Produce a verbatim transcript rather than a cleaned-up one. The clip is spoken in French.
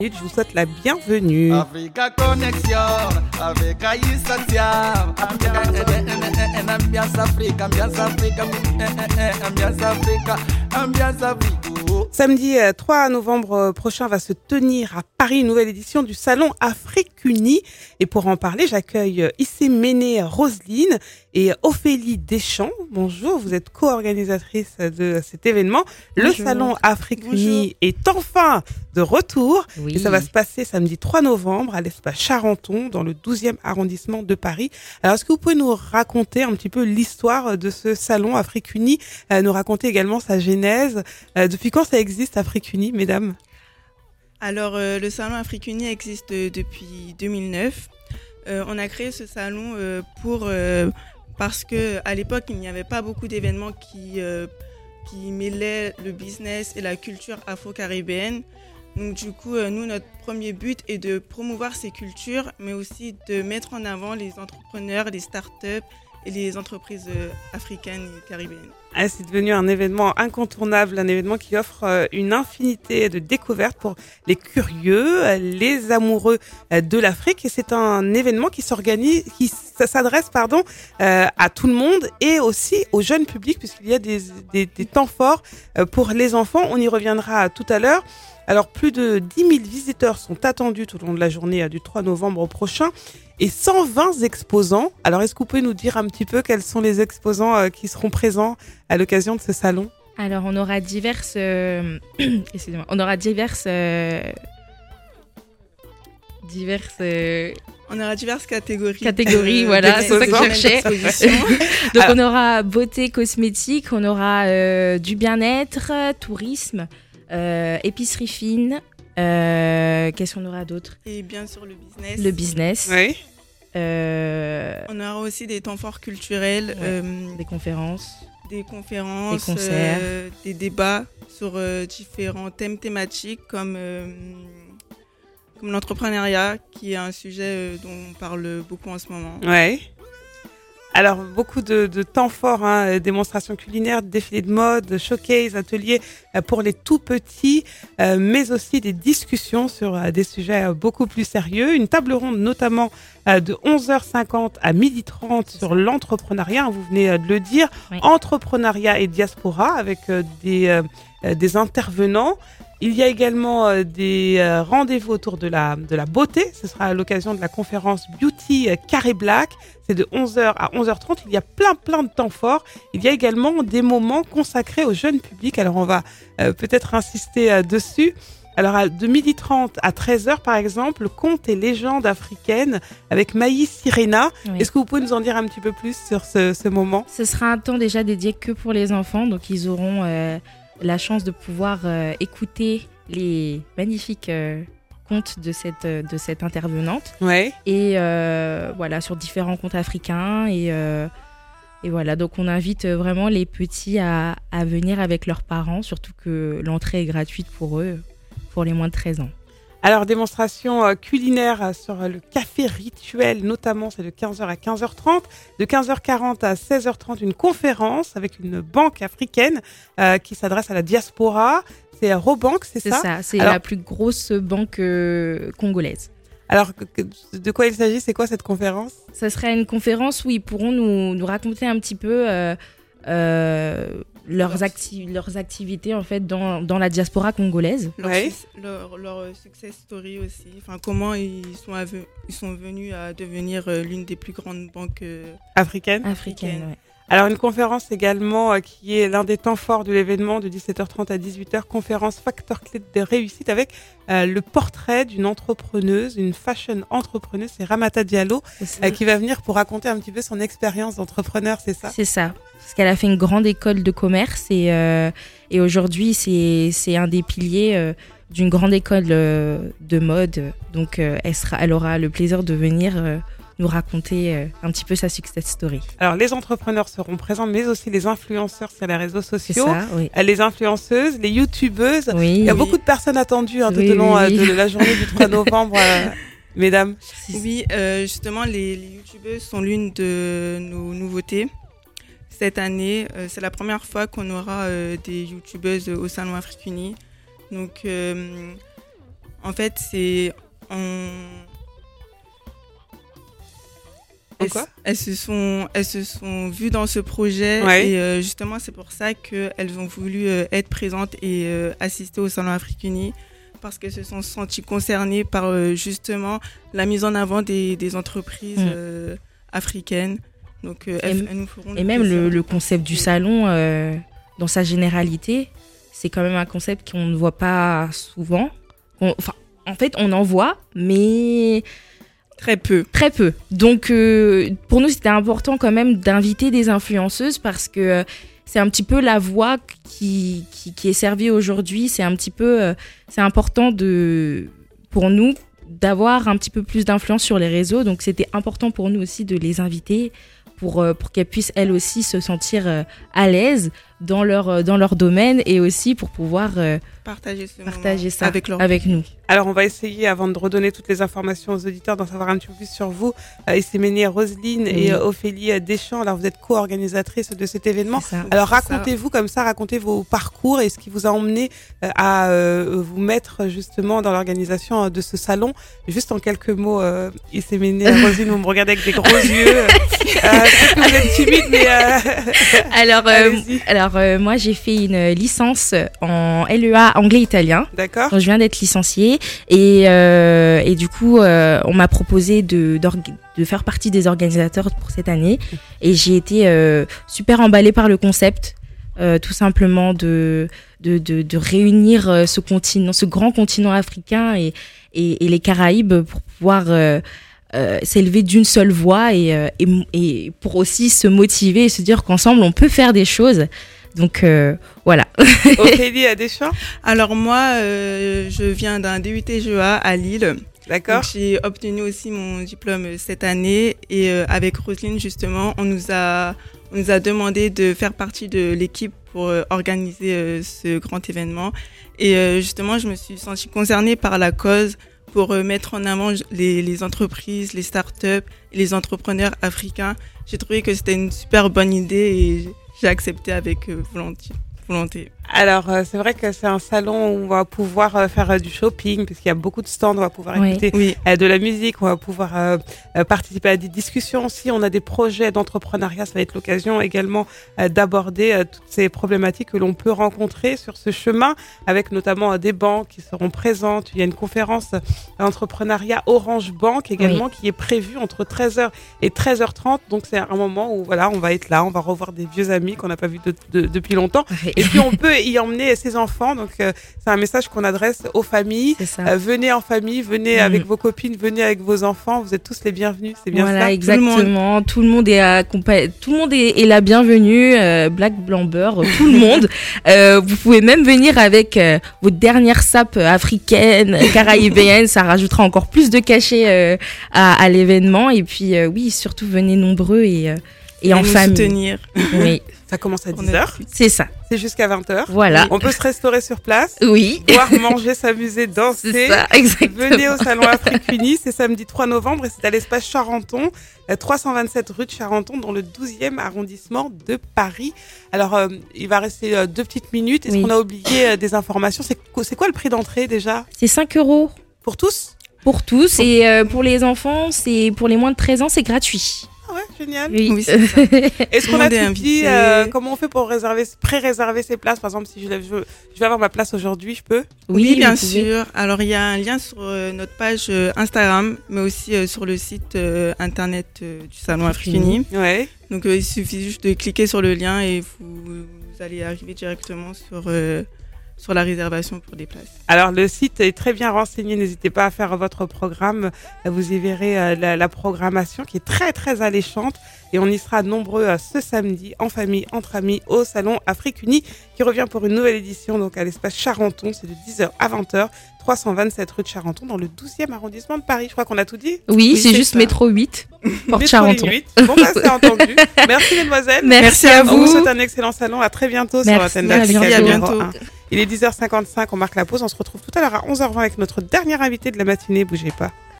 Je vous souhaite la bienvenue. Africa Connexion avec Aïssa Thiam. Ambiance Africa, ambiance Africa, ambiance Africa, ambiance Africa. Samedi trois novembre prochain va se tenir à Paris une nouvelle édition du Salon Afrique Unie. Et pour en parler, j'accueille Isséméné Roselyne et Ophélie Deschamps. Bonjour, vous êtes co-organisatrice de cet événement. Bonjour. Le Salon Afrique Unie est enfin de retour. Oui. Et ça va se passer samedi trois novembre à l'espace Charenton, dans le douzième arrondissement de Paris. Alors, est-ce que vous pouvez nous raconter un petit peu l'histoire de ce Salon Afrique Unie, euh, nous raconter également sa genèse, euh, depuis quand ça existe Afrique Unie, mesdames? Alors, euh, le Salon Afrique Unie existe euh, depuis deux mille neuf. Euh, on a créé ce salon euh, pour, euh, parce qu'à l'époque, il n'y avait pas beaucoup d'événements qui, euh, qui mêlaient le business et la culture afro-caribéenne. Donc, du coup, euh, nous, notre premier but est de promouvoir ces cultures, mais aussi de mettre en avant les entrepreneurs, les startups et les entreprises euh, africaines et caribéennes. Ah, c'est devenu un événement incontournable, un événement qui offre euh, une infinité de découvertes pour les curieux, euh, les amoureux euh, de l'Afrique. Et c'est un événement qui s'organise, qui ça s'adresse, pardon, euh, à tout le monde et aussi au jeune public, puisqu'il y a des, des, des temps forts euh, pour les enfants. On y reviendra tout à l'heure. Alors, plus de dix mille visiteurs sont attendus tout au long de la journée euh, du trois novembre prochain et cent vingt exposants. Alors, est-ce que vous pouvez nous dire un petit peu quels sont les exposants euh, qui seront présents à l'occasion de ce salon? Alors, on aura diverses... Euh... Excusez-moi. On aura diverses... Euh... Diverses... Euh... On aura diverses catégories. Catégories, voilà, c'est ça que je cherchais. Donc, Alors... on aura beauté, cosmétique, on aura euh, du bien-être, tourisme, euh, épicerie fine. Euh, qu'est-ce qu'on aura d'autre? Et bien sûr, le business. Le business. Oui. Euh... On aura aussi des temps forts culturels. Ouais. Euh, des conférences. Des conférences. Des concerts. Euh, des débats sur euh, différents thèmes thématiques comme, euh, comme l'entrepreneuriat, qui est un sujet euh, dont on parle beaucoup en ce moment. Oui. Alors, beaucoup de, de temps forts, hein, démonstrations culinaires, défilés de mode, showcase, ateliers euh, pour les tout petits, euh, mais aussi des discussions sur euh, des sujets euh, beaucoup plus sérieux. Une table ronde notamment euh, de onze heures cinquante à midi trente sur l'entrepreneuriat, hein, vous venez euh, de le dire, oui. Entrepreneuriat et diaspora avec euh, des, euh, des intervenants. Il y a également euh, des euh, rendez-vous autour de la, de la beauté. Ce sera à l'occasion de la conférence Beauty euh, Carré Black. C'est de onze heures à onze heures trente. Il y a plein, plein de temps forts. Il y a également des moments consacrés au jeune public. Alors, on va euh, peut-être insister euh, dessus. Alors, de midi trente à treize heures, par exemple, contes et légendes africaines avec Maïs Sirena. Oui. Est-ce que vous pouvez nous en dire un petit peu plus sur ce, ce moment? Ce sera un temps déjà dédié que pour les enfants. Donc, ils auront... Euh... la chance de pouvoir euh, écouter les magnifiques euh, contes de cette, euh, de cette intervenante. Ouais. Et euh, voilà, sur différents contes africains. Et, euh, et voilà, donc on invite vraiment les petits à, à venir avec leurs parents, surtout que l'entrée est gratuite pour eux, pour les moins de treize ans. Alors, démonstration euh, culinaire sur euh, le café rituel, notamment, c'est de quinze heures à quinze heures trente. De quinze heures quarante à seize heures trente, une conférence avec une banque africaine euh, qui s'adresse à la diaspora. C'est Robank, c'est, c'est ça? C'est ça, c'est Alors, la plus grosse banque euh, congolaise. Alors, de quoi il s'agit? C'est quoi cette conférence? Ça sera une conférence où ils pourront nous, nous raconter un petit peu... Euh, euh, Leurs, acti- leurs activités en fait dans, dans la diaspora congolaise. Leur, ouais. su- leur, leur success story aussi. Enfin, comment ils sont, ave- ils sont venus à devenir euh, l'une des plus grandes banques euh, africaines. Africaine, ouais. Alors, une conférence également euh, qui est l'un des temps forts de l'événement de dix-sept heures trente à dix-huit heures. Conférence facteur clé de réussite avec euh, le portrait d'une entrepreneuse, une fashion entrepreneuse. C'est Ramata Diallo euh, qui va venir pour raconter un petit peu son expérience d'entrepreneur, c'est ça? C'est ça. Parce qu'elle a fait une grande école de commerce et, euh, et aujourd'hui, c'est, c'est un des piliers euh, d'une grande école euh, de mode. Donc, euh, elle, sera, elle aura le plaisir de venir euh, nous raconter euh, un petit peu sa success story. Alors, les entrepreneurs seront présents, mais aussi les influenceurs sur les réseaux sociaux. C'est ça, oui. Les influenceuses, les youtubeuses. Oui, Il y a oui. beaucoup de personnes attendues hein, tout oui, au long oui. euh, de la journée du trois novembre. Euh, mesdames. Oui, euh, justement, les, les youtubeuses sont l'une de nos nouveautés. Cette année, euh, c'est la première fois qu'on aura euh, des youtubeuses au Salon Afrique Unie. Donc, euh, En fait, c'est en En elles, quoi elles se sont elles se sont vues dans ce projet Ouais. et euh, justement c'est pour ça qu'elles ont voulu euh, être présentes et euh, assister au Salon Afrique-Unie parce qu'elles se sont senties concernées par euh, justement la mise en avant des, des entreprises Mm. euh, africaines. Donc euh, Et elles, m- elles nous feront Et le même plaisir le, de le concept du salon, euh, dans sa généralité, c'est quand même un concept qu'on ne voit pas souvent. On- Enfin, en fait, on en voit, mais très peu. très peu. Donc, euh, pour nous, c'était important quand même d'inviter des influenceuses parce que euh, c'est un petit peu la voix qui, qui, qui est servie aujourd'hui. C'est un petit peu, euh, c'est important de, pour nous d'avoir un petit peu plus d'influence sur les réseaux. Donc, c'était important pour nous aussi de les inviter pour, euh, pour qu'elles puissent elles aussi se sentir euh, à l'aise dans leur, euh, dans leur domaine et aussi pour pouvoir euh, Partager ce partager moment ça avec leur avec nous. Alors, on va essayer, avant de redonner toutes les informations aux auditeurs, d'en savoir un petit peu plus sur vous, euh, Isséménie Roselyne Oui. et euh, Ophélie Deschamps. Alors, vous êtes co-organisatrices de cet événement. C'est ça. Alors, C'est ça. racontez-vous comme ça, racontez vos parcours et ce qui vous a emmené euh, à euh, vous mettre justement dans l'organisation euh, de ce salon. Juste en quelques mots, euh, Isséménie Roselyne, vous me regardez avec des gros yeux. Euh, peut-être que vous êtes timide, mais euh, Alors, euh, allez-y. alors euh, moi, j'ai fait une licence en L E A anglais-italien. D'accord. Donc, je viens d'être licenciée et, euh, et du coup, euh, on m'a proposé de, d'org- de faire partie des organisateurs pour cette année. Et j'ai été euh, super emballée par le concept, euh, tout simplement de, de, de, de réunir euh, ce continent, ce grand continent africain et, et, et les Caraïbes pour pouvoir euh, euh, s'élever d'une seule voix et, euh, et, et pour aussi se motiver et se dire qu'ensemble, on peut faire des choses. Donc, euh, voilà. Ophélie Deschamps. Alors moi, euh, je viens d'un D U T G E A à Lille. D'accord. Donc, j'ai obtenu aussi mon diplôme euh, cette année et euh, avec Roselyne justement, on nous a on nous a demandé de faire partie de l'équipe pour euh, organiser euh, ce grand événement et euh, justement, je me suis sentie concernée par la cause pour euh, mettre en avant les, les entreprises, les startups et les entrepreneurs africains. J'ai trouvé que c'était une super bonne idée et j'ai accepté avec euh, volonté. volonté. Alors, euh, c'est vrai que c'est un salon où on va pouvoir euh, faire euh, du shopping, puisqu'il y a beaucoup de stands, on va pouvoir Oui. écouter Oui. euh, de la musique, on va pouvoir euh, euh, participer à des discussions aussi. On a des projets d'entrepreneuriat, ça va être l'occasion également euh, d'aborder euh, toutes ces problématiques que l'on peut rencontrer sur ce chemin, avec notamment euh, des banques qui seront présentes. Il y a une conférence euh, d'entrepreneuriat Orange Bank également qui est prévue entre treize heures et treize heures trente. Donc, c'est un moment où voilà, on va être là, on va revoir des vieux amis qu'on n'a pas vus de, de, depuis longtemps. Et puis, on peut y emmener ses enfants. Donc, euh, c'est un message qu'on adresse aux familles. C'est ça. Euh, venez en famille, venez Mm. avec vos copines, venez avec vos enfants. Vous êtes tous les bienvenus. C'est bien Voilà, ça. exactement. Tout le monde est accompa- tout le monde est, est la bienvenue. Euh, Black, blanc, beurre, tout le monde. Euh, vous pouvez même venir avec euh, votre dernière sape africaine, caraïbéenne. Ça rajoutera encore plus de cachet euh, à, à l'événement. Et puis, euh, oui, surtout venez nombreux et, euh, et, Et en nous famille. soutenir. Oui, Ça commence à On dix est- heures. c'est ça. C'est jusqu'à vingt heures. Voilà. On peut se restaurer sur place, Oui, boire, manger, s'amuser, danser. c'est ça, exactement. Venez au Salon Afrique Unie, c'est samedi trois novembre et c'est à l'espace Charenton, euh, trois cent vingt-sept rue de Charenton, dans le douzième arrondissement de Paris. Alors, euh, il va rester euh, deux petites minutes. Est-ce Oui. qu'on a oublié euh, des informations? C'est quoi, c'est quoi le prix d'entrée déjà? C'est cinq euros Pour tous? pour tous. Et euh, pour les enfants, c'est pour les moins de treize ans, c'est gratuit. Ah ouais, génial. Oui, Oui, c'est ça. Est-ce Tout qu'on le a monde est tout dit invité. euh, comment on fait pour réserver, pré-réserver ses places? Par exemple, si je, lève- je, je vais avoir ma place aujourd'hui, je peux? Oui, bien vous pouvez. sûr. Alors, il y a un lien sur euh, notre page euh, Instagram, mais aussi euh, sur le site euh, internet euh, du Salon Afrique Unie. Ouais. Donc, euh, il suffit juste de cliquer sur le lien et vous, vous allez arriver directement sur, euh, sur la réservation pour des places. Alors, le site est très bien renseigné. N'hésitez pas à faire votre programme. Vous y verrez euh, la, la programmation qui est très, très alléchante. Et on y sera nombreux euh, ce samedi, en famille, entre amis, au Salon Afrique Unie, qui revient pour une nouvelle édition, donc à l'espace Charenton. C'est de dix heures à vingt heures, trois cent vingt-sept rue de Charenton, dans le douzième arrondissement de Paris. Je crois qu'on a tout dit. Oui, Oui, c'est c'est juste ça. métro huit, porte Métro Charenton. ligne huit. Bon, bah, c'est entendu. Merci, mesdemoiselles. Merci à On vous vous. souhaite un excellent salon. À très bientôt sur Merci, l'antenne à d'Africa bientôt. numéro À bientôt. un. Il est dix heures cinquante-cinq, on marque la pause. On se retrouve tout à l'heure à onze heures vingt avec notre dernière invitée de la matinée. Bougez pas.